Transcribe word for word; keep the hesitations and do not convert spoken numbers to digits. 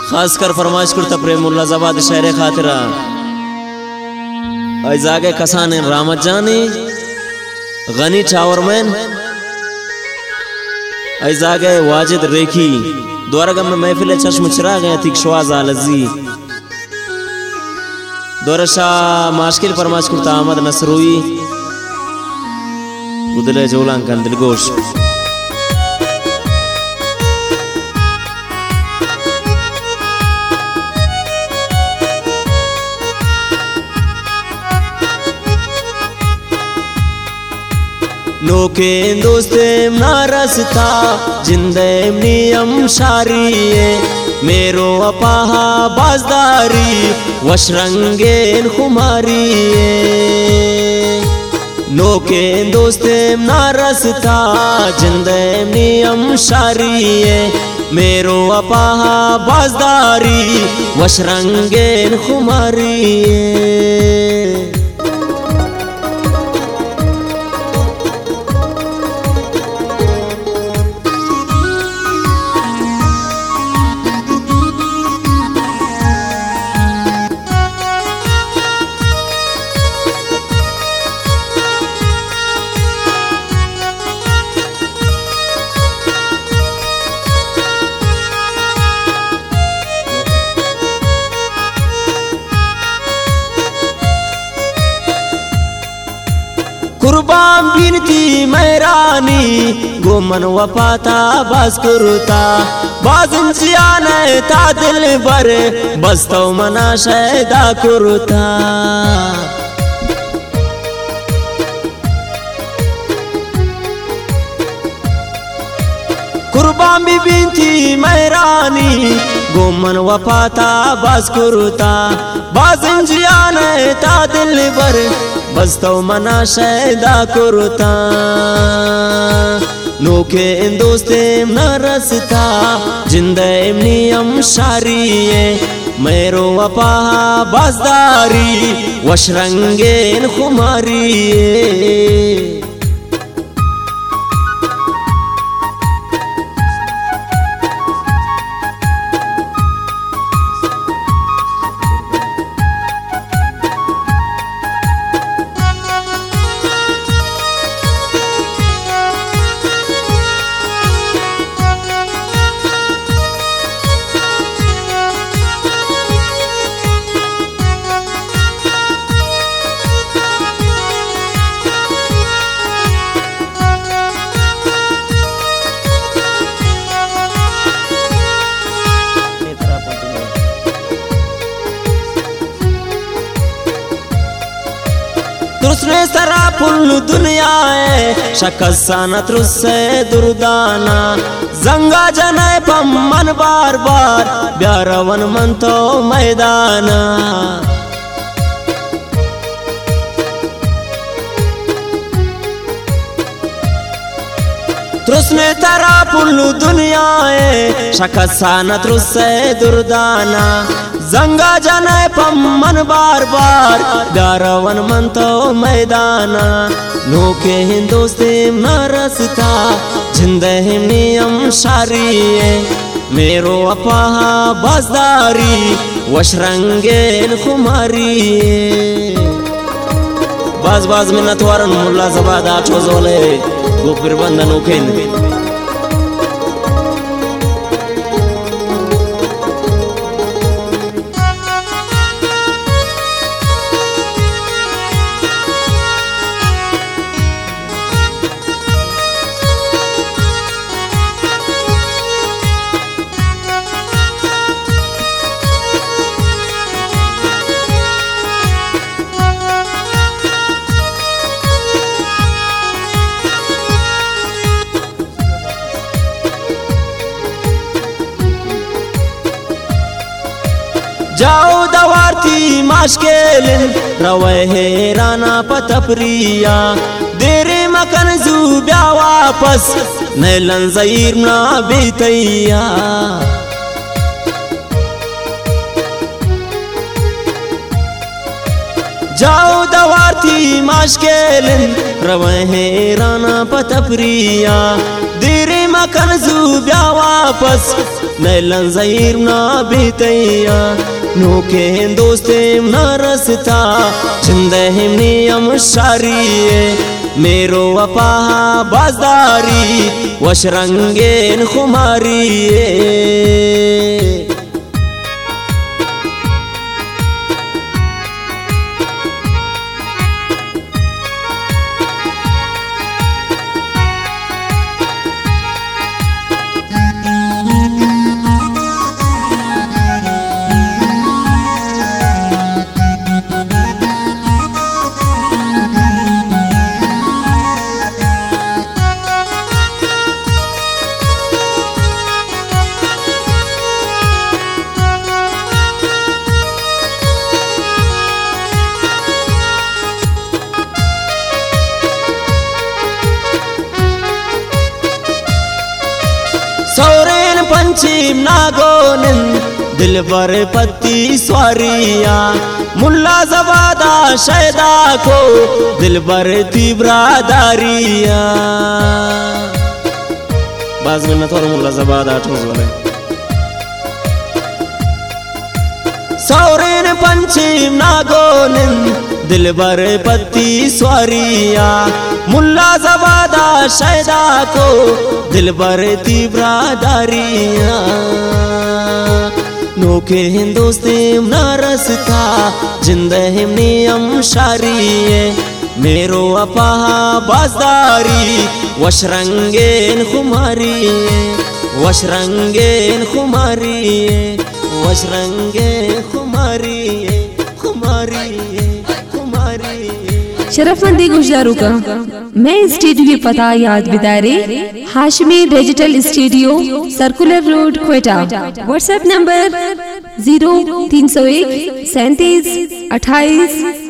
खासकर फरमाइश करता प्रेम मुल्ला जबाद शहर खातिरा ऐजागे कसान रामत जानी गनी चावरमैन ऐजागे वाजिद रेखी द्वारगम में महफिल चश्म चिराग अतिक शवाज आलजी दोरशा माशकिल फरमाइश करता अहमद नसरुई उदले जोलांकन दिलगोश नोके दोस्तेम नारसता जिंदेम नियम शारिये मेरो अपाहा बाजदारी वशरंगेन खुमारिये नोके दोस्तेम नारसता जिंदेम नियम शारिये मेरो अपाहा बाजदारी वशरंगेन खुमारिये कुर्बान बिनती मैरानी गोमन वफाता बाज कुरुता बाजन जियाने ता दिल बर बस्तो मना शैदा कुरुता कुर्बान भी बिनती मैरानी गोमन वफाता बाज कुरुता बाजन जियाने ता दिल बर बस्तो मना शैदा कुरुता नोके दोस्तेम नरसता जिंदेम नियम शारिये मेरो अपाहा बाजदारी वशरंगेन खुमारिये तुसने सरा फुल दुनिया है शकसानत रुसे दुर्दाना जंगा जने पम मन बार बार ब्यारवन मन तो मैदाना तुसने तरा फुल दुनिया है शकसानत रुसे दुर्दाना जंगा जने पम मन बार बार गारवन मन तो मैदाना नोके हिंदोस्तेम नरसता जिंदेम नियम शारिये मेरो अपाहा बाजदारी वशरंगेन खुमारिये बाज बाज में नथवारन मुल्ला जबाद आठो जोले गोपिर बंधन उखेन जाओ दवारती माशकेलिन रवे है राना पतप्रिया देरे मकन जुब्या वापस नैलन ज़ईर ना बेतैया जाओ दवारती माशकेलिन रवे है राना पतप्रिया देरे मकन ज़ूब्या वापस नैलन ज़हीर ना बीतैया नोके दोस्तेम न रसता जिंदहिम नियम शारिये मेरो वपाहा बाजदारी वशरंगेन खुमारिये सौरेन पंचीम नागोनिन दिल बर पत्ती स्वारिया मुल्ला जबादा शैदा को दिल बर थी ब्रादारिया बाज में न थोड़ा मुल्ला जबादा ठोस वाले सौरेन पंचीम नागोनिन दिल बर पत्ती स्वारिया मुल्ला जबादा शैदा को दिल बर थी ब्रादारिया नोके हिंदोस्तेम न रसता जिंदहिम नियम शारिये मेरो अपाहा बाजदारी वशरंगेन खुमारिये वशरंगेन खुमारिये वशरंगेन खुमारिये खुमारिये खुमारिये। शरफमंदी गुजारू का मैं स्टूडियो की पता याद बिदारे Hashmi digital studio circular road Quetta WhatsApp number zero तीन सौ एक सैंतीस अट्ठाईस